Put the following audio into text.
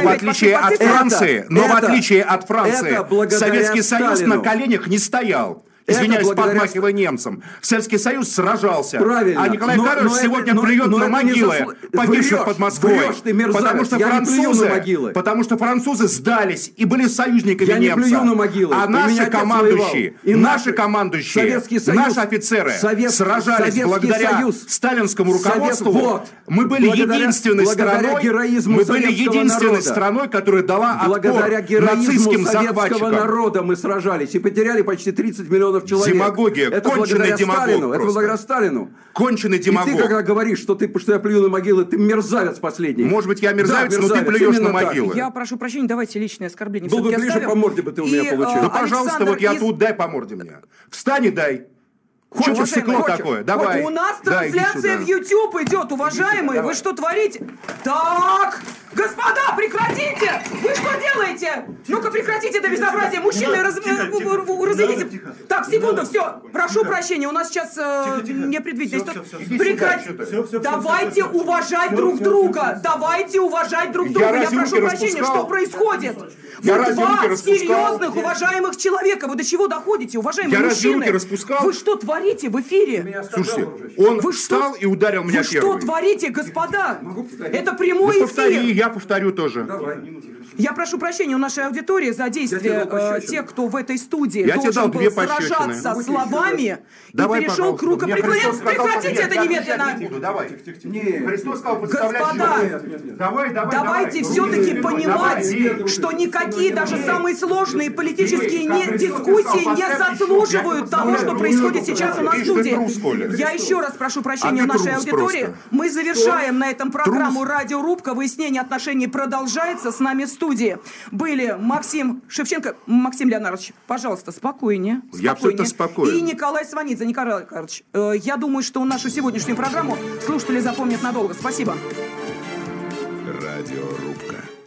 в отличие от Франции, Советский Союз на коленях не стоял. Извиняюсь, подмахивая немцам. Советский Союз сражался. Правильно. А Николай Карлович сегодня плюет на могилы погибших под Москвой. Потому что французы сдались и были союзниками немцев. А наши командующие, наши офицеры сражались благодаря сталинскому руководству. Мы были единственной страной, которая дала отпор нацистским захватчикам. Народа мы сражались и потеряли почти 30 миллионов человек. Демагогия, это конченый демагог. Это благодаря Сталину. Конченый демагог. И ты, когда говоришь, что я плюю на могилы, ты мерзавец последний. Может быть, я мерзавец, да, но ты плюешь на могилы. Я прошу прощения, давайте личное оскорбление. Был бы ближе, оставим. По морде бы ты у меня получил. Да, пожалуйста, вот я тут, дай по морде мне. Встань и дай. Хочешь стекло такое? Давай. У нас трансляция в YouTube идет, уважаемые. Вы что творите? Так, господа, прекратите! Вы что делаете? Ну-ка прекратите это безобразие. Мужчины, разойдите. Так, секунду, все. Прошу прощения, у нас сейчас непредвиденная ситуация. Прекратите. Давайте уважать друг друга. Давайте уважать друг друга. Я прошу прощения, что происходит? Вы два серьезных, уважаемых человека. Вы до чего доходите, уважаемые мужчины? Вы что творите в эфире? Слушайте, он встал и ударил меня первый. Вы что творите, господа? Это прямой эфир. Повтори, я повторю тоже. Я прошу прощения у нашей аудитории за действия тех, кто в этой студии должен был сражаться словами и перешел к рукоприкладению. Прекратите это немедленно! Господа, давайте все-таки понимать, что никакие даже самые сложные политические дискуссии не заслуживают того, что происходит сейчас у нас в студии. Я еще раз прошу прощения у нашей аудитории. Мы завершаем на этом программу «Радиорубка». Выяснение отношений продолжается. С нами в студии были Максим Шевченко. Максим Леонардович, пожалуйста, спокойнее. Я абсолютно спокоен. И Николай Сванидзе. Николай Карлович, я думаю, что нашу сегодняшнюю программу слушатели запомнят надолго. Спасибо. Радиорубка.